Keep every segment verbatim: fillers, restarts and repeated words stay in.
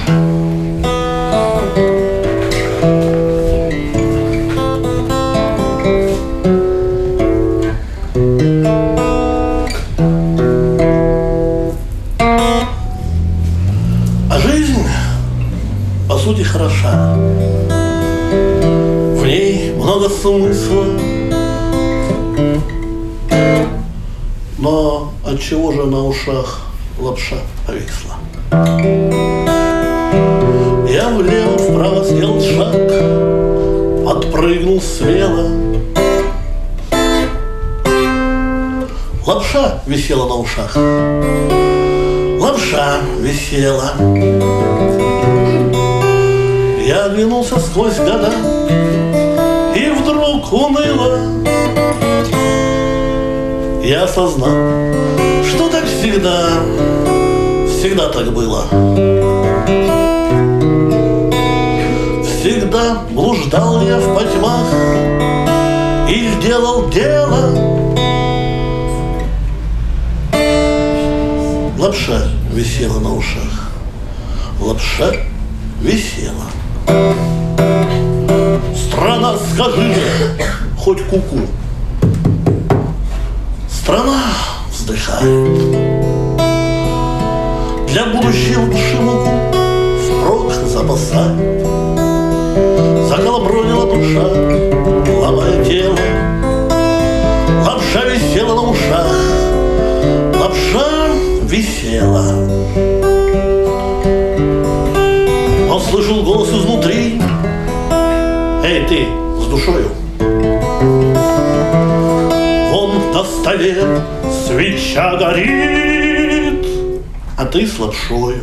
А жизнь, по сути, хороша. В ней много смысла. Но отчего же на ушах лапша повисла? Я влево-вправо сделал шаг, подпрыгнул смело. Лапша висела на ушах. Лапша висела. Я оглянулся сквозь года, и вдруг уныло я осознал, что так всегда, всегда так было. Всегда блуждал я в потьмах и делал дело. Лапша висела на ушах. Лапша висела. Страна, скажи, хоть куку. Страна вздыхает. Для будущей лучше муку впрок запасает. Заколобронила душа, ломая тело. Лапша висела на ушах. Лапша висела. Он слышал голос изнутри: эй, ты с душою, вон на столе свеча горит, а ты с лапшою.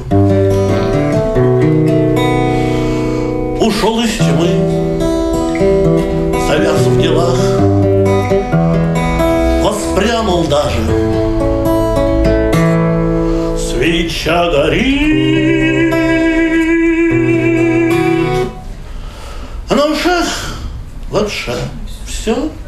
Ушел из тьмы, завяз в делах, воспрянул даже. Свеча горит, а на ушах лапша. Все.